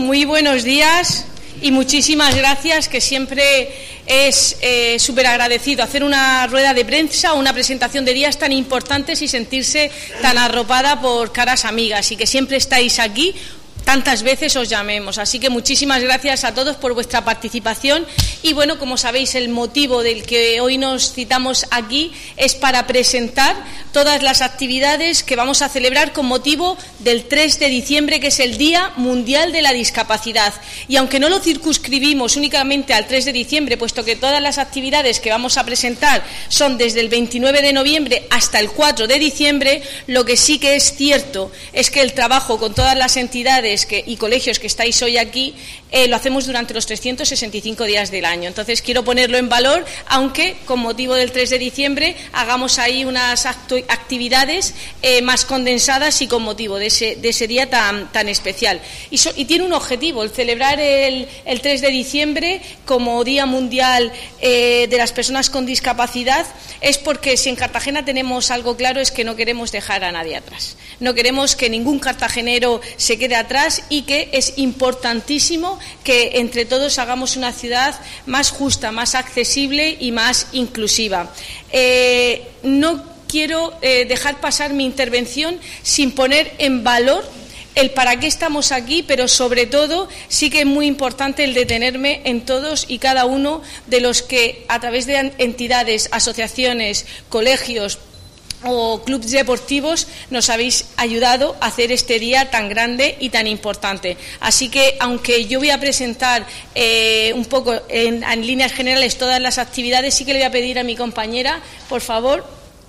muy buenos días y muchísimas gracias, que siempre es súper agradecido hacer una rueda de prensa o una presentación de días tan importantes y sentirse tan arropada por caras amigas y que siempre estáis aquí. Tantas veces os llamemos, así que muchísimas gracias a todos por vuestra participación y bueno, como sabéis, el motivo del que hoy nos citamos aquí es para presentar todas las actividades que vamos a celebrar con motivo del 3 de diciembre, que es el Día Mundial de la Discapacidad. Y aunque no lo circunscribimos únicamente al 3 de diciembre, puesto que todas las actividades que vamos a presentar son desde el 29 de noviembre hasta el 4 de diciembre, lo que sí que es cierto es que el trabajo con todas las entidades y colegios que estáis hoy aquí lo hacemos durante los 365 días del año. Entonces quiero ponerlo en valor, aunque con motivo del 3 de diciembre hagamos ahí unas actividades más condensadas y con motivo de ese día tan especial. Y tiene un objetivo, el celebrar el 3 de diciembre como Día Mundial de las Personas con Discapacidad, es porque si en Cartagena tenemos algo claro es que no queremos dejar a nadie atrás. No queremos que ningún cartagenero se quede atrás y que es importantísimo que entre todos hagamos una ciudad más justa, más accesible y más inclusiva. No quiero dejar pasar mi intervención sin poner en valor el para qué estamos aquí, pero sobre todo sí que es muy importante el detenerme en todos y cada uno de los que a través de entidades, asociaciones, colegios o clubes deportivos nos habéis ayudado a hacer este día tan grande y tan importante. Así que, aunque yo voy a presentar un poco en líneas generales todas las actividades, sí que le voy a pedir a mi compañera, por favor,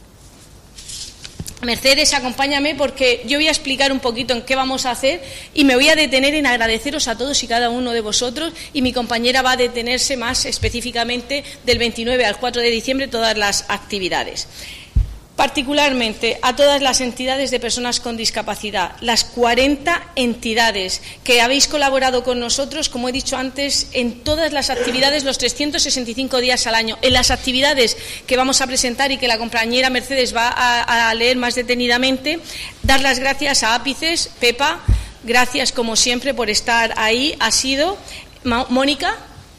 Mercedes, acompáñame, porque yo voy a explicar un poquito en qué vamos a hacer y me voy a detener en agradeceros a todos y cada uno de vosotros, y mi compañera va a detenerse más específicamente del 29 al 4 de diciembre todas las actividades. Particularmente a todas las entidades de personas con discapacidad, las 40 entidades que habéis colaborado con nosotros, como he dicho antes, en todas las actividades, los 365 días al año, en las actividades que vamos a presentar y que la compañera Mercedes va a leer más detenidamente. Dar las gracias a Ápices, Pepa, gracias como siempre por estar ahí, ha sido Mónica,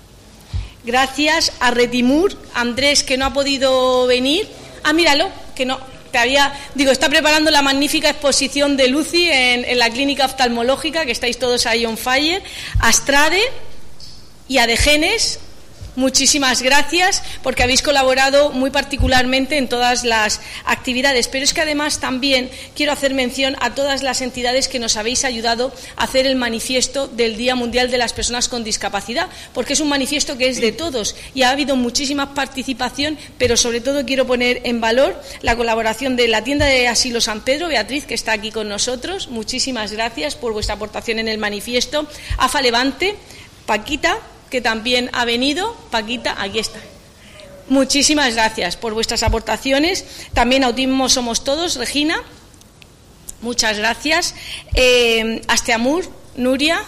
gracias a Retimur, Andrés, que no ha podido venir. Míralo, que no, está preparando la magnífica exposición de Lucy en la clínica oftalmológica, que estáis todos ahí on fire. A Astrade y a Degenes, muchísimas gracias porque habéis colaborado muy particularmente en todas las actividades, pero es que además también quiero hacer mención a todas las entidades que nos habéis ayudado a hacer el manifiesto del Día Mundial de las Personas con Discapacidad, porque es un manifiesto que es de todos y ha habido muchísima participación, pero sobre todo quiero poner en valor la colaboración de la tienda de Asilo San Pedro, Beatriz, que está aquí con nosotros. Muchísimas gracias por vuestra aportación en el manifiesto. AFA Levante, Paquita, que también ha venido. Paquita, aquí está. Muchísimas gracias por vuestras aportaciones. También Autismo Somos Todos, Regina, muchas gracias. Asteamur, Nuria,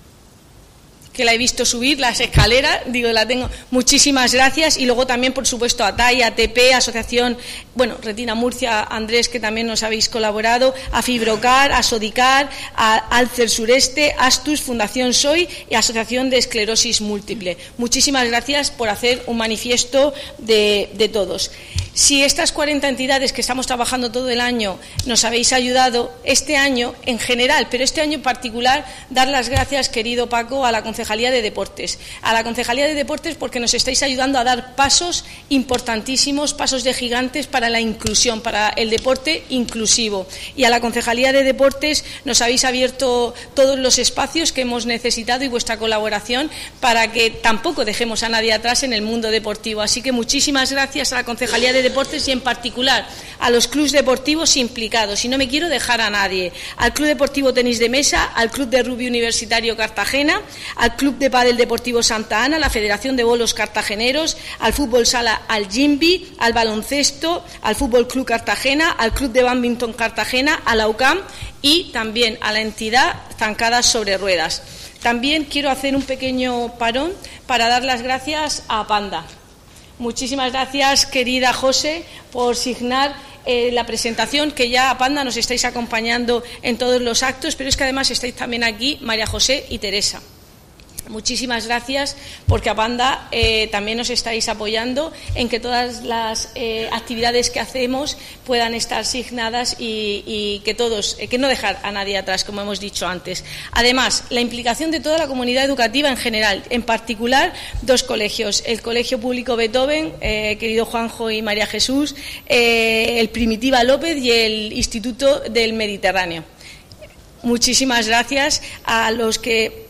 que la he visto subir las escaleras, la tengo, muchísimas gracias. Y luego también, por supuesto, a TAI, a ATP, Asociación, Retina Murcia, Andrés, que también nos habéis colaborado, a Fibrocar, a Sodicar, a Alcer Sureste, Astus, Fundación Soy y Asociación de Esclerosis Múltiple. Muchísimas gracias por hacer un manifiesto de todos. Si estas 40 entidades que estamos trabajando todo el año nos habéis ayudado, este año en general, pero este año en particular, dar las gracias, querido Paco, a la Concejalía de Deportes. A la Concejalía de Deportes porque nos estáis ayudando a dar pasos importantísimos, pasos de gigantes para la inclusión, para el deporte inclusivo. Y a la Concejalía de Deportes nos habéis abierto todos los espacios que hemos necesitado y vuestra colaboración para que tampoco dejemos a nadie atrás en el mundo deportivo. Así que muchísimas gracias a la Concejalía de Deportes y en particular a los clubes deportivos implicados, y no me quiero dejar a nadie: al Club Deportivo Tenis de Mesa, al Club de Rugby Universitario Cartagena, al Club de Pádel Deportivo Santa Ana, a la Federación de Bolos Cartageneros, al Fútbol Sala, al Gimbi, al Baloncesto, al Fútbol Club Cartagena, al Club de Bádminton Cartagena, a la UCAM y también a la entidad Zancadas sobre Ruedas. También quiero hacer un pequeño parón para dar las gracias a Panda. Muchísimas gracias, querida José, por signar la presentación, que ya a Panda nos estáis acompañando en todos los actos, pero es que además estáis también aquí María José y Teresa. Muchísimas gracias, porque a Panda también nos estáis apoyando en que todas las actividades que hacemos puedan estar asignadas y que todos, que no dejar a nadie atrás, como hemos dicho antes. Además, la implicación de toda la comunidad educativa en general, en particular 2 colegios, el Colegio Público Beethoven, querido Juanjo y María Jesús, el Primitiva López y el Instituto del Mediterráneo. Muchísimas gracias a los que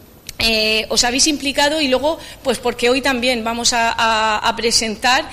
os habéis implicado, y luego, pues porque hoy también vamos a presentar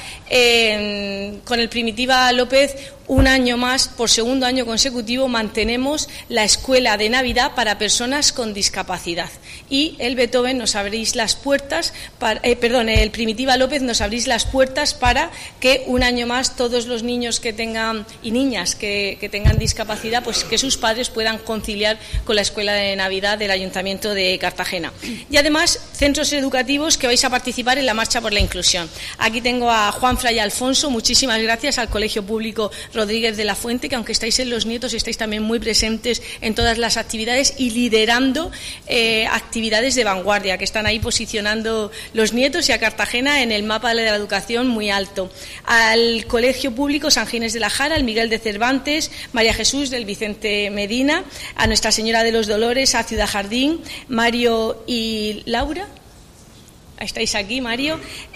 con el Primitiva López un año más, por segundo año consecutivo, mantenemos la escuela de Navidad para personas con discapacidad. Y el Beethoven nos abrís las puertas, el Primitiva López nos abrís las puertas para que un año más todos los niños que tengan y niñas que tengan discapacidad, pues que sus padres puedan conciliar con la escuela de Navidad del Ayuntamiento de Cartagena. Y además, centros educativos que vais a participar en la Marcha por la Inclusión. Aquí tengo a Juanfra y Alfonso. Muchísimas gracias al Colegio Público Rodríguez de la Fuente, que aunque estáis en los nietos, estáis también muy presentes en todas las actividades y liderando actividades de vanguardia, que están ahí posicionando los nietos y a Cartagena en el mapa de la educación muy alto. Al Colegio Público San Ginés de la Jara, al Miguel de Cervantes, María Jesús del Vicente Medina, a Nuestra Señora de los Dolores, a Ciudad Jardín, Mario y Laura. Estáis aquí, Mario,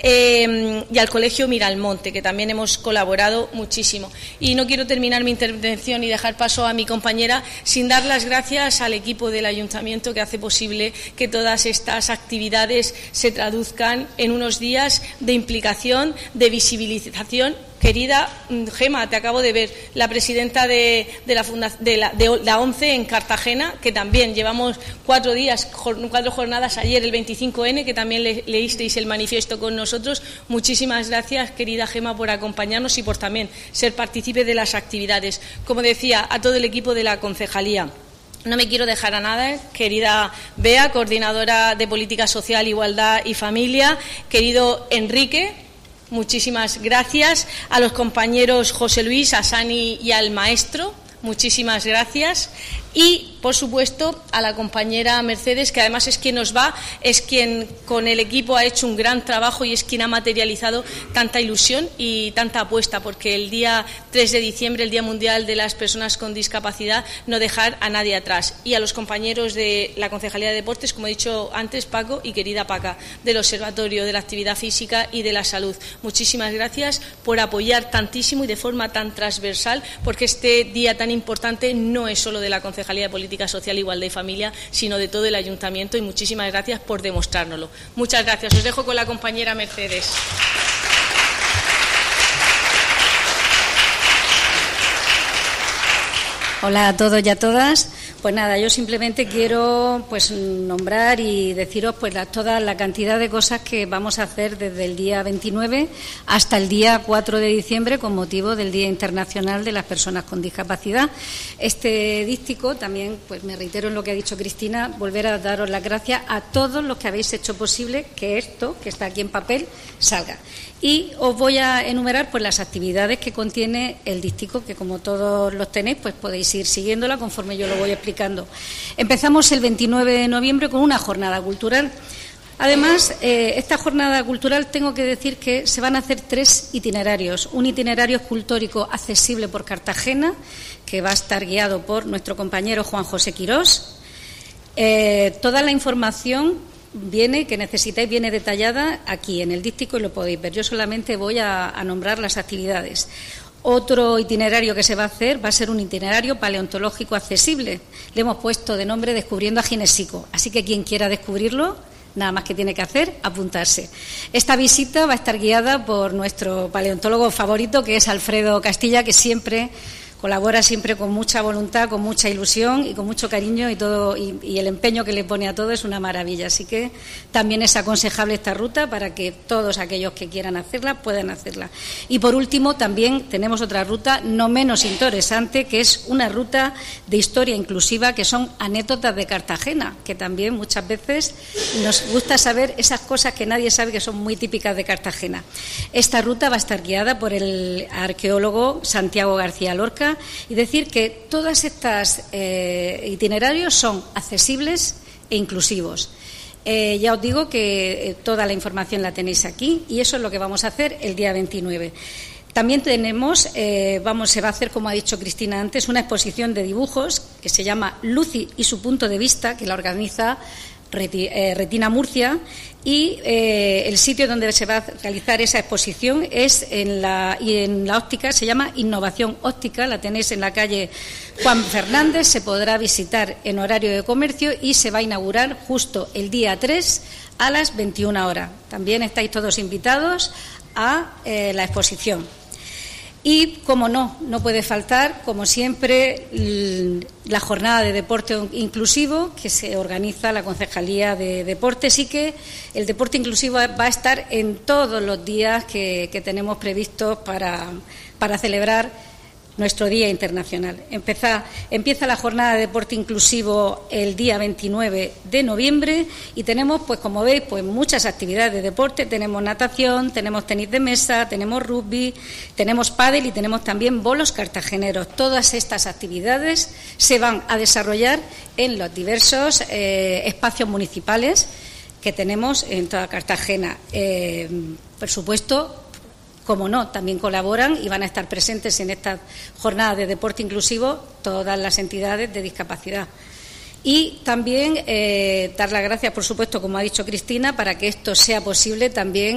y al Colegio Miralmonte, que también hemos colaborado muchísimo. Y no quiero terminar mi intervención y dejar paso a mi compañera sin dar las gracias al equipo del Ayuntamiento que hace posible que todas estas actividades se traduzcan en unos días de implicación, de visibilización. Querida Gema, te acabo de ver, la presidenta de la ONCE en Cartagena, que también llevamos 4 jornadas, ayer el 25N, que también leísteis el manifiesto con nosotros. Muchísimas gracias, querida Gema, por acompañarnos y por también ser partícipe de las actividades. Como decía, a todo el equipo de la concejalía. No me quiero dejar a nada, querida Bea, coordinadora de Política Social, Igualdad y Familia, querido Enrique. Muchísimas gracias a los compañeros José Luis, a Sani y al maestro. Muchísimas gracias. Y, por supuesto, a la compañera Mercedes, que además es quien con el equipo ha hecho un gran trabajo y es quien ha materializado tanta ilusión y tanta apuesta, porque el día 3 de diciembre, el Día Mundial de las Personas con Discapacidad, no dejar a nadie atrás. Y a los compañeros de la Concejalía de Deportes, como he dicho antes, Paco y querida Paca, del Observatorio de la Actividad Física y de la Salud. Muchísimas gracias por apoyar tantísimo y de forma tan transversal, porque este día tan importante no es solo de la Concejalía de Política Social, Igualdad y Familia, sino de todo el Ayuntamiento, y muchísimas gracias por demostrárnoslo. Muchas gracias. Os dejo con la compañera Mercedes. Hola a todos y a todas. Pues nada, yo simplemente quiero nombrar y deciros toda la cantidad de cosas que vamos a hacer desde el día 29 hasta el día 4 de diciembre con motivo del Día Internacional de las Personas con Discapacidad. Este díptico también, me reitero en lo que ha dicho Cristina, volver a daros las gracias a todos los que habéis hecho posible que esto, que está aquí en papel, salga. Y os voy a enumerar las actividades que contiene el díptico, que como todos los tenéis, podéis ir siguiéndola conforme yo lo voy explicando. Empezamos el 29 de noviembre con una jornada cultural. Además, esta jornada cultural tengo que decir que se van a hacer 3 itinerarios. Un itinerario escultórico accesible por Cartagena, que va a estar guiado por nuestro compañero Juan José Quirós. Toda la información que necesitáis viene detallada aquí en el díptico y lo podéis ver. Yo solamente voy a nombrar las actividades. Otro itinerario que se va a hacer va a ser un itinerario paleontológico accesible. Le hemos puesto de nombre Descubriendo a Ginésico. Así que quien quiera descubrirlo, nada más que tiene que hacer, apuntarse. Esta visita va a estar guiada por nuestro paleontólogo favorito, que es Alfredo Castilla, que siempre, colabora siempre con mucha voluntad, con mucha ilusión y con mucho cariño y todo, y el empeño que le pone a todo es una maravilla. Así que también es aconsejable esta ruta para que todos aquellos que quieran hacerla puedan hacerla. Y por último, también tenemos otra ruta no menos interesante, que es una ruta de historia inclusiva, que son anécdotas de Cartagena, que también muchas veces nos gusta saber esas cosas que nadie sabe, que son muy típicas de Cartagena. Esta ruta va a estar guiada por el arqueólogo Santiago García Lorca, y decir que todas estas itinerarios son accesibles e inclusivos. Ya os digo que toda la información la tenéis aquí, y eso es lo que vamos a hacer el día 29. También tenemos, se va a hacer, como ha dicho Cristina antes, una exposición de dibujos que se llama Lucy y su punto de vista, que la organiza Retina Murcia, y el sitio donde se va a realizar esa exposición es en la óptica, se llama Innovación Óptica, la tenéis en la calle Juan Fernández, se podrá visitar en horario de comercio y se va a inaugurar justo el día 3 a las 21 horas. También estáis todos invitados a la exposición. Y, como no puede faltar, como siempre, la jornada de deporte inclusivo que se organiza la Concejalía de Deportes, y que el deporte inclusivo va a estar en todos los días que tenemos previstos para celebrar nuestro Día Internacional. Empieza la jornada de deporte inclusivo el día 29 de noviembre y tenemos, pues como veis, pues muchas actividades de deporte. Tenemos natación, tenemos tenis de mesa, tenemos rugby, tenemos pádel y tenemos también bolos cartageneros. Todas estas actividades se van a desarrollar en los diversos espacios municipales que tenemos en toda Cartagena. Por supuesto, como no, también colaboran y van a estar presentes en esta jornada de deporte inclusivo todas las entidades de discapacidad. Y también dar las gracias, por supuesto, como ha dicho Cristina, para que esto sea posible. También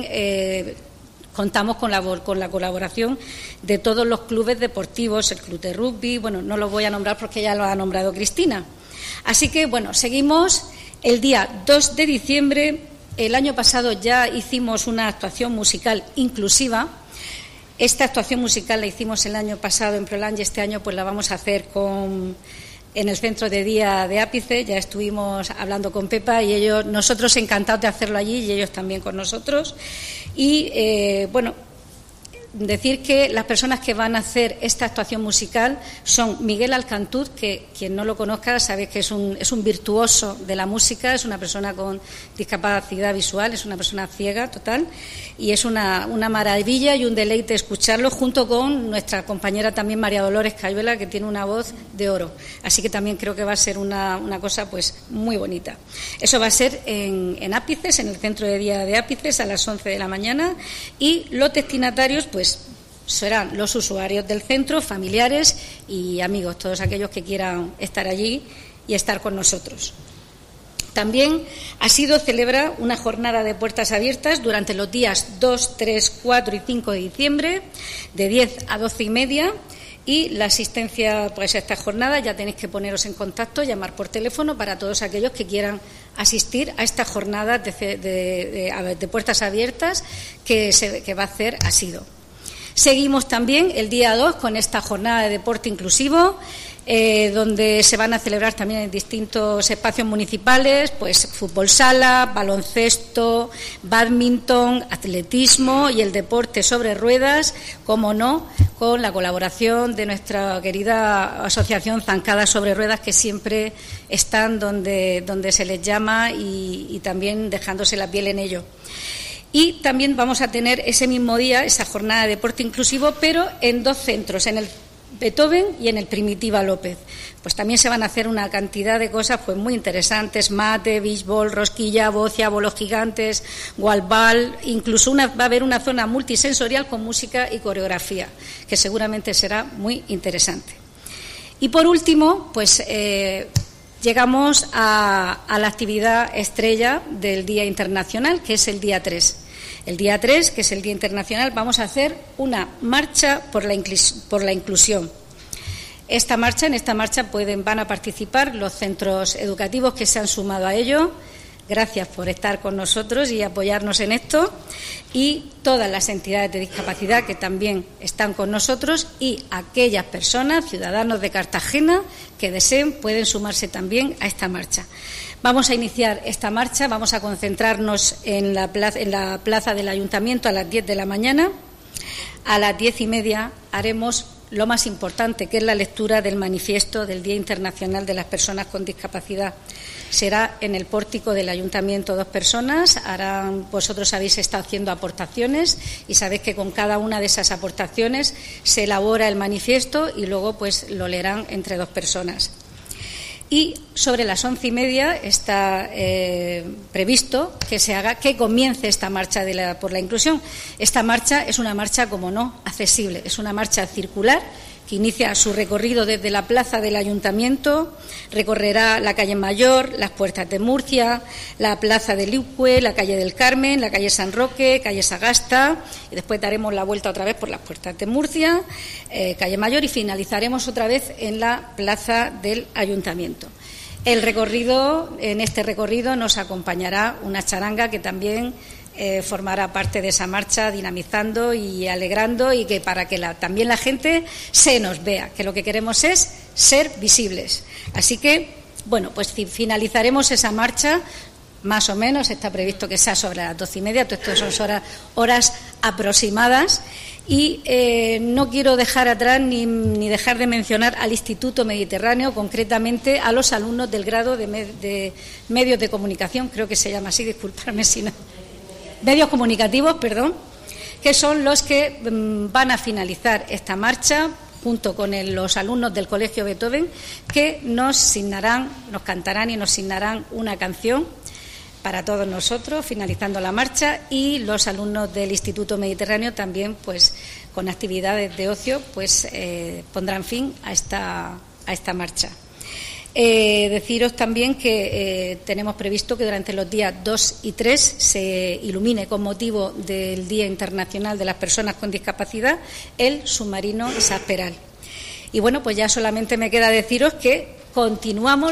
contamos con la colaboración de todos los clubes deportivos, el club de rugby, bueno, no los voy a nombrar porque ya lo ha nombrado Cristina. Así que, bueno, seguimos el día 2 de diciembre. El año pasado ya hicimos una actuación musical inclusiva. Esta actuación musical la hicimos el año pasado en Prolán y este año pues la vamos a hacer en el Centro de Día de Ápice. Ya estuvimos hablando con Pepa y nosotros encantados de hacerlo allí y ellos también con nosotros. Y, decir que las personas que van a hacer esta actuación musical son Miguel Alcantuz, que quien no lo conozca sabe que es un virtuoso de la música, es una persona con discapacidad visual, es una persona ciega total, y es una maravilla y un deleite escucharlo, junto con nuestra compañera también María Dolores Cayuela, que tiene una voz de oro. Así que también creo que va a ser una cosa pues muy bonita. Eso va a ser en Ápices, en el Centro de Día de Ápices, a las 11 de la mañana, y los destinatarios pues serán los usuarios del centro, familiares y amigos, todos aquellos que quieran estar allí y estar con nosotros. También celebra una jornada de puertas abiertas durante los días 2, 3, 4 y 5 de diciembre, de 10 a 12:30, y la asistencia pues, a esta jornada, ya tenéis que poneros en contacto, llamar por teléfono para todos aquellos que quieran asistir a esta jornada de puertas abiertas que va a hacer ASIDO. Seguimos también el día 2 con esta jornada de deporte inclusivo, donde se van a celebrar también en distintos espacios municipales, pues fútbol sala, baloncesto, bádminton, atletismo y el deporte sobre ruedas, como no, con la colaboración de nuestra querida asociación Zancadas sobre Ruedas, que siempre están donde se les llama y también dejándose la piel en ello. Y también vamos a tener ese mismo día esa jornada de deporte inclusivo, pero en 2 centros, en el Beethoven y en el Primitiva López. Pues también se van a hacer una cantidad de cosas pues muy interesantes: mate, béisbol, rosquilla, bocia, bolos gigantes, gualbal, incluso va a haber una zona multisensorial con música y coreografía, que seguramente será muy interesante. Y por último, pues llegamos a la actividad estrella del Día Internacional, que es el día 3. El día 3, que es el Día Internacional, vamos a hacer una marcha por la inclusión. En esta marcha van a participar los centros educativos que se han sumado a ello, gracias por estar con nosotros y apoyarnos en esto, y todas las entidades de discapacidad que también están con nosotros, y aquellas personas, ciudadanos de Cartagena, que deseen pueden sumarse también a esta marcha. Vamos a iniciar esta marcha, vamos a concentrarnos en la plaza del Ayuntamiento a las 10 de la mañana. A las 10:30 haremos lo más importante, que es la lectura del manifiesto del Día Internacional de las Personas con Discapacidad. Será en el pórtico del Ayuntamiento 2 personas. Vosotros habéis estado haciendo aportaciones y sabéis que con cada una de esas aportaciones se elabora el manifiesto y luego pues lo leerán entre 2 personas. Y sobre las 11:30 está previsto que comience esta marcha por la inclusión. Esta marcha es una marcha, como no, accesible. Es una marcha circular que inicia su recorrido desde la plaza del Ayuntamiento, recorrerá la calle Mayor, las Puertas de Murcia, la plaza de Liucue, la calle del Carmen, la calle San Roque, calle Sagasta, y después daremos la vuelta otra vez por las Puertas de Murcia, calle Mayor, y finalizaremos otra vez en la plaza del Ayuntamiento. En este recorrido nos acompañará una charanga que también formará parte de esa marcha, dinamizando y alegrando, y que para que también la gente se nos vea, que lo que queremos es ser visibles. Así que, bueno, pues finalizaremos esa marcha, más o menos, está previsto que sea sobre las 12:30, todo esto son horas aproximadas, y no quiero dejar atrás ni dejar de mencionar al Instituto Mediterráneo, concretamente a los alumnos del grado de Medios de Comunicación, creo que se llama así, disculparme si no. Medios comunicativos, perdón, que son los que van a finalizar esta marcha junto con los alumnos del Colegio Beethoven, que nos cantarán y nos signarán una canción para todos nosotros, finalizando la marcha, y los alumnos del Instituto Mediterráneo también, pues, con actividades de ocio, pues pondrán fin a esta marcha. Deciros también que tenemos previsto que durante los días 2 y 3 se ilumine, con motivo del Día Internacional de las Personas con Discapacidad, el submarino Isaac-Peral. Y bueno, pues ya solamente me queda deciros que continuamos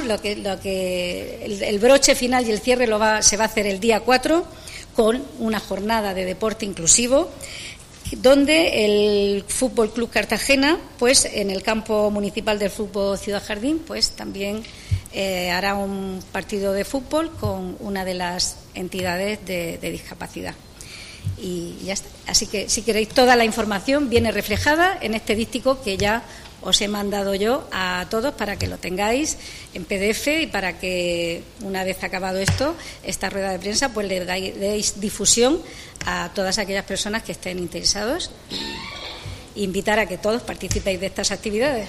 el broche final y el cierre se va a hacer el día 4 con una jornada de deporte inclusivo, donde el Fútbol Club Cartagena, pues en el campo municipal del Fútbol Ciudad Jardín, pues también hará un partido de fútbol con una de las entidades de discapacidad. Y ya está. Así que, si queréis, toda la información viene reflejada en este díptico que ya os he mandado yo a todos para que lo tengáis en PDF, y para que, una vez acabado esta rueda de prensa, pues le deis difusión a todas aquellas personas que estén interesados, e invitar a que todos participéis de estas actividades.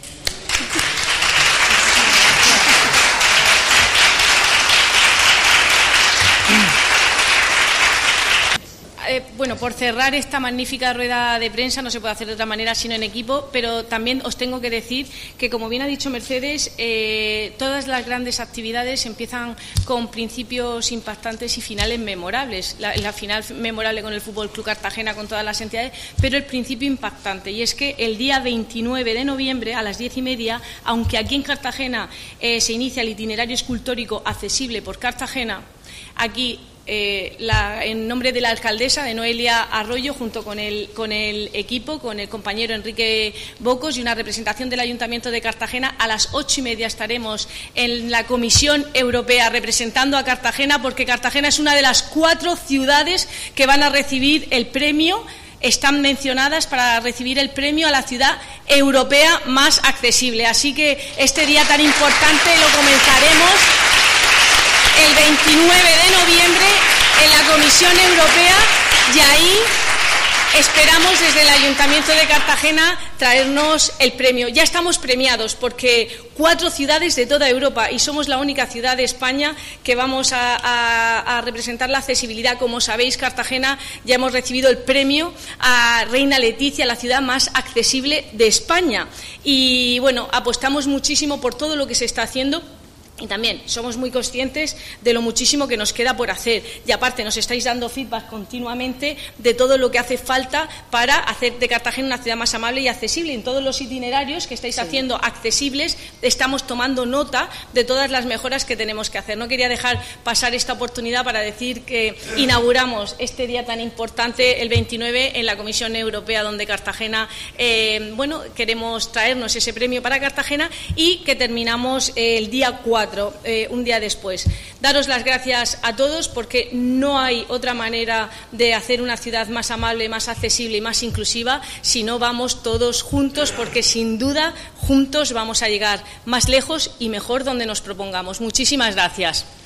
Bueno, por cerrar esta magnífica rueda de prensa, no se puede hacer de otra manera sino en equipo, pero también os tengo que decir que, como bien ha dicho Mercedes, todas las grandes actividades empiezan con principios impactantes y finales memorables. La final memorable con el Fútbol Club Cartagena, con todas las entidades, pero el principio impactante, y es que el día 29 de noviembre a las 10:30, aunque aquí en Cartagena se inicia el itinerario escultórico accesible por Cartagena, aquí en nombre de la alcaldesa, de Noelia Arroyo, junto con el equipo, con el compañero Enrique Bocos y una representación del Ayuntamiento de Cartagena, a las 8:30 estaremos en la Comisión Europea representando a Cartagena, porque Cartagena es una de las 4 ciudades que van a recibir el premio. Están mencionadas para recibir el premio a la ciudad europea más accesible. Así que este día tan importante lo comenzaremos el 29 de noviembre en la Comisión Europea, y ahí esperamos desde el Ayuntamiento de Cartagena traernos el premio. Ya estamos premiados porque 4 ciudades de toda Europa, y somos la única ciudad de España que vamos a representar la accesibilidad. Como sabéis, Cartagena ya hemos recibido el premio a Reina Leticia, la ciudad más accesible de España. Y bueno, apostamos muchísimo por todo lo que se está haciendo Y también somos muy conscientes de lo muchísimo que nos queda por hacer y aparte nos estáis dando feedback continuamente de todo lo que hace falta para hacer de Cartagena una ciudad más amable y accesible. En todos los itinerarios que estáis haciendo accesibles estamos tomando nota de todas las mejoras que tenemos que hacer. No quería dejar pasar esta oportunidad para decir que inauguramos este día tan importante, el 29, en la Comisión Europea, donde Cartagena, queremos traernos ese premio para Cartagena y que terminamos el día 4. Un día después. Daros las gracias a todos porque no hay otra manera de hacer una ciudad más amable, más accesible y más inclusiva si no vamos todos juntos, porque sin duda juntos vamos a llegar más lejos y mejor donde nos propongamos. Muchísimas gracias.